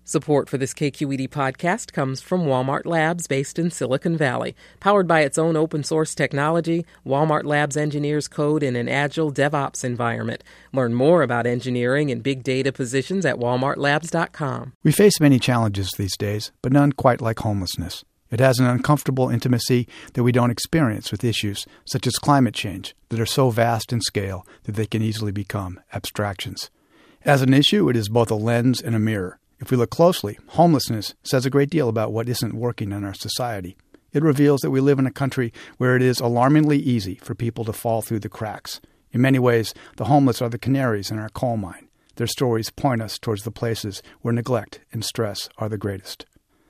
Support for this KQED podcast comes from Walmart Labs based in Silicon Valley. Powered by its own open-source technology, Walmart Labs engineers code in an agile DevOps environment. Learn more about engineering and big data positions at walmartlabs.com. We face many challenges these days, but none quite like homelessness. It has an uncomfortable intimacy that we don't experience with issues such as climate change that are so vast in scale that they can easily become abstractions. As an issue, it is both a lens and a mirror. If we look closely, homelessness says a great deal about what isn't working in our society. It reveals that we live in a country where it is alarmingly easy for people to fall through the cracks. In many ways, the homeless are the canaries in our coal mine. Their stories point us towards the places where neglect and stress are the greatest.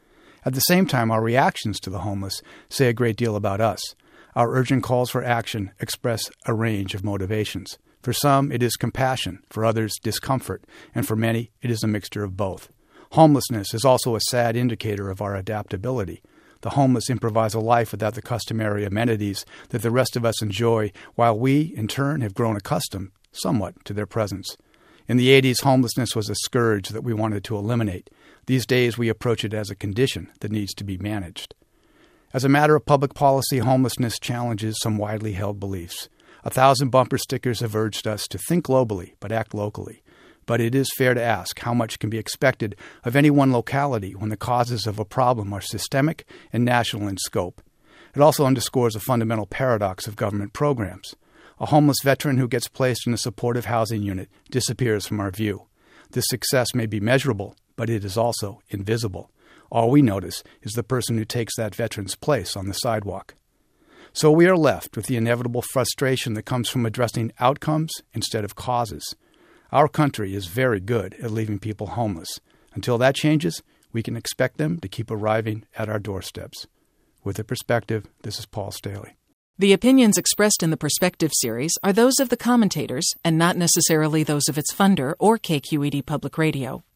At the same time, our reactions to the homeless say a great deal about us. Our urgent calls for action express a range of motivations. For some, it is compassion. For others, discomfort. And for many, it is a mixture of both. Homelessness is also a sad indicator of our adaptability. The homeless improvise a life without the customary amenities that the rest of us enjoy, while we, in turn, have grown accustomed, somewhat, to their presence. In the 80s, homelessness was a scourge that we wanted to eliminate. These days, we approach it as a condition that needs to be managed. As a matter of public policy, homelessness challenges some widely held beliefs. 1,000 bumper stickers have urged us to think globally but act locally. But it is fair to ask how much can be expected of any one locality when the causes of a problem are systemic and national in scope. It also underscores a fundamental paradox of government programs. A homeless veteran who gets placed in a supportive housing unit disappears from our view. This success may be measurable, but it is also invisible. All we notice is the person who takes that veteran's place on the sidewalk. So we are left with the inevitable frustration that comes from addressing outcomes instead of causes. Our country is very good at leaving people homeless. Until that changes, we can expect them to keep arriving at our doorsteps. With a Perspective, this is Paul Staley. The opinions expressed in the Perspective series are those of the commentators and not necessarily those of its funder or KQED Public Radio.